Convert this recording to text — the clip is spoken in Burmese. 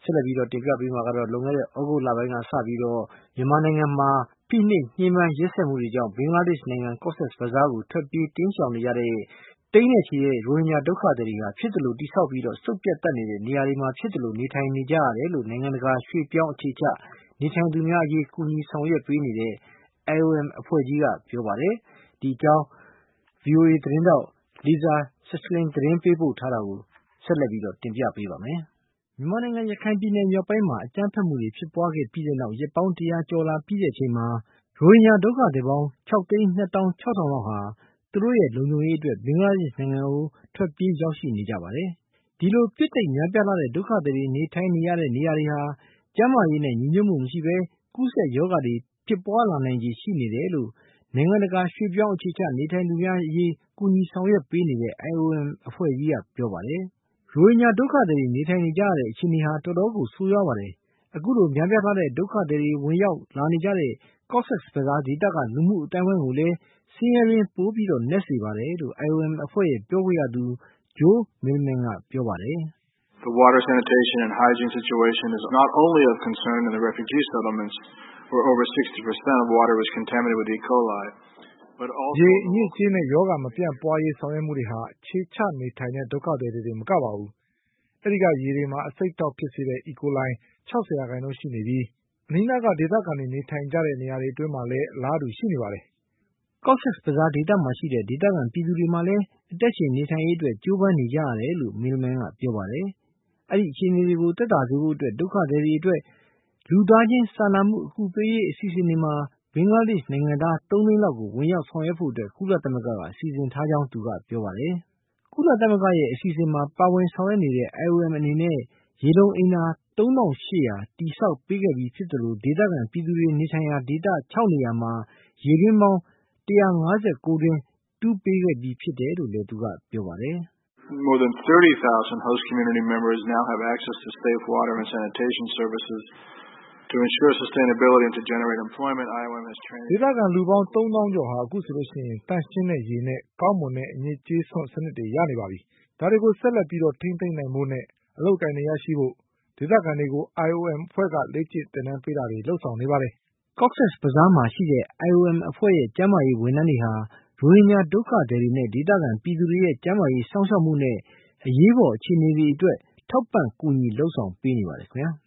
ဆက်လက်ပြီးတော့တင်ပြပေးမှာကတော့လွန်ခဲ့တဲ့ဩဂုတ်လပိုင်းကစပြီးတော့မြန်မာနိုင်ငံမှာဖိနှိပ်ညှဉ်းပန်းရက်စက်မှုတွေကြောင့်ဘင်္ဂလားဒေ့ရှ်နိုင်ငံ Cox's Bazar ကိုထွက်ပြေးတိမ်းရှောင်နေကြတဲ့သိန်းနဲ့ချီတဲ့ရိုဟင်ဂျာဒုက္ခသည်တွေကဖြစ်သလိုတိဆောက်ပြီးတော့စုပ်ပြတ်တတ်နေတဲ့နေရာတွေမှာဖြစ်သလိုနေထိုင်နေကြရတယ်လို့နိုင်ငံတကာရွှေ့ပြောင်းအခြေချနေထိုင်သူများအရေးကူညီဆောင်ရွက်ပေးနေတဲ့ IOM အဖွဲ့ကြီးကပြောပါတယ်။ဒီအကြောင်း VOA သတင်းထောက် Lisa Schlein သတင်းပေးပို့ထားတာကိုဆက်လက်ပြီးတော့တင်ပြပေးပါမယ်။မြန်မာနိုင်ငံရခိုင်ပြည်နယ်မြောက်ပိုင်းမှာအကြမ်းဖက်မှုတွေဖြစ်ပွားခဲ့ပြီးတဲ့နောက်ရက်ပေါင်း100ကျော်လာပြီးတဲ့အချိန်မှာရိုဟင်ဂျာဒုက္ခသည်ပေါင်း6,260,000 လောက်ဟာသူတို့ရဲ့လုံခြုံရေးအတွက်ဘင်္ဂလားဒေ့ရှ်နိုင်ငံကိုထွက်ပြေးရောက်ရှိနေကြပါတယ်။ဒီလိုပြစ်တိတ်များပြားလာတဲ့ဒုက္ခသည်တွေနေထိုင်နေရတဲ့နေရာတွေဟာကျန်းမာရေးနဲ့ညီညွတ်မှုမရှိဘဲကူးစက်ရောဂါတွေဖြစ်ပွားလာနိုင်ခြေရှိနေတယ်လို့နိုင်ငံတကာရွှေ့ပြောင်းအခြေချနေထိုင်သူများအရေးကူညီဆောင်ရွက်ပေးနေတဲ့ IOM အဖွဲ့ကြီးကပြောပါတယ်။ရိုဟင်ဂျာဒုက္ခသည်တွေနေထိုင်နေကြရတဲ့အခြေအနေဟာတော်တော်ကိုဆိုးရွားပါတယ်။အခုလိုများပြားလာတဲ့ဒုက္ခသည်တွေဝင်ရောက်လာနေကြတဲ့ Cox's Bazar ဒေသကလူမှုအတိုင်းအဝိုင်းကိုလည်းဆင်းရဲတွင်းပိုပြီးတော့နက်စေပါတယ်လို့ IOM အဖွဲ့ရဲ့ပြောခွင့်ရသူ Joe Millman ကပြောပါတယ်။ The water sanitation and hygiene situation is not only of concern in the refugee settlements where over 60% of water was contaminated with E. coli, but also ရေအညစ်အကြေးနဲ့ယောဂမပြန့်ပွားရေးဆောင်ရွက်မှုတွေဟာအခြေချနေထိုင်တဲ့ဒုက္ခသည်တွေမကပါဘူး။အဲဒီကရေတွေမှာအဆိပ်တောက်ဖြစ်စေတဲ့ E. coli 60% ရှိနေပြီးအနီးနားကဒေသခံတွေနေထိုင်ကြတဲ့နေရာတွေအတွင်းမှာလည်းအလားတူရှိနေပါတယ်။ Cox's Bazar ဒေသမှာရှိတဲ့ဒေသခံပြည်သူတွေမှာလည်းအသက်ရှင်နေထိုင်ရေးအတွက်ကြိုးပမ်းနေကြရတယ်လို့ Millman ကပြောပါတယ်။အဲဒီအခြေအနေတွေကိုသက်သာစေဖို့အတွက်ဒုက္ခသည်တွေအတွက်လူသားချင်းစာနာမှုအကူပေးရေးအစီအစဉ်တွေမှာဘင်္ဂလားဒေ့ရှ်နိုင်ငံသား3 သိန်းလောက်ကိုဝင်ရောက်ဆောင်ရွက်ဖို့အတွက်ကုလသမဂ္ဂကအစီအစဉ်ထားကြောင်းသူကပြောပါတယ်။ကုလသမဂ္ဂရဲ့အစီအစဉ်မှာပါဝင်ဆောင်ရွက်နေတဲ့ IOM အနေနဲ့ရေလုံအိမ်သာ3800တိဆောက်ပေးခဲ့ပြီးဖြစ်သလိုဒေသခံပြည်သူတွေနေထိုင်ရာဒေသ6နေရာမှာရေတွင်းပေါင်း159တွင်းတူးပေးခဲ့ပြီးဖြစ်တယ်လို့လည်းသူကပြောပါတယ်။ More than 30,000 host community members now have access to safe water and sanitation services. To ensure sustainability and to generate employment, IOM has trained ဒေသခံလူပေါင်း3000ကျော်ဟာအခုဆိုလို့ရှိရင်တန့်ရှင်းတဲ့ရေနဲ့ကောင်းမွန်တဲ့အညစ်အကြေးစွန့်စနစ်တွေရနေပါပြီ။ဒါတွေကိုဆက်လက်ပြီးတော့ထိန်းသိမ်းနိုင်ဖို့နဲ့အလုပ်အကိုင်တွေရရှိဖို့ဒေသခံတွေကို IOM အဖွဲ့ကလေ့ကျင့်သင်တန်းပေးတာတွေလုပ်ဆောင်နေပါတယ်။ Cox's Bazar မှာရှိတဲ့ IOM အဖွဲ့ရဲ့ကျန်းမာရေးဝန်ထမ်းတွေဟာရိုဟင်ဂျာဒုက္ခသည်တွေနဲ့ဒေသခံပြည်သူတွေရဲ့ကျန်းမာရေးစောင့်ရှောက်မှုနဲ့အရေးပေါ်အခြေအနေတွေအတွက်ထောက်ပံ့ကူညီလုပ်ဆောင်ပေးနေပါတယ်ခင်ဗျာ။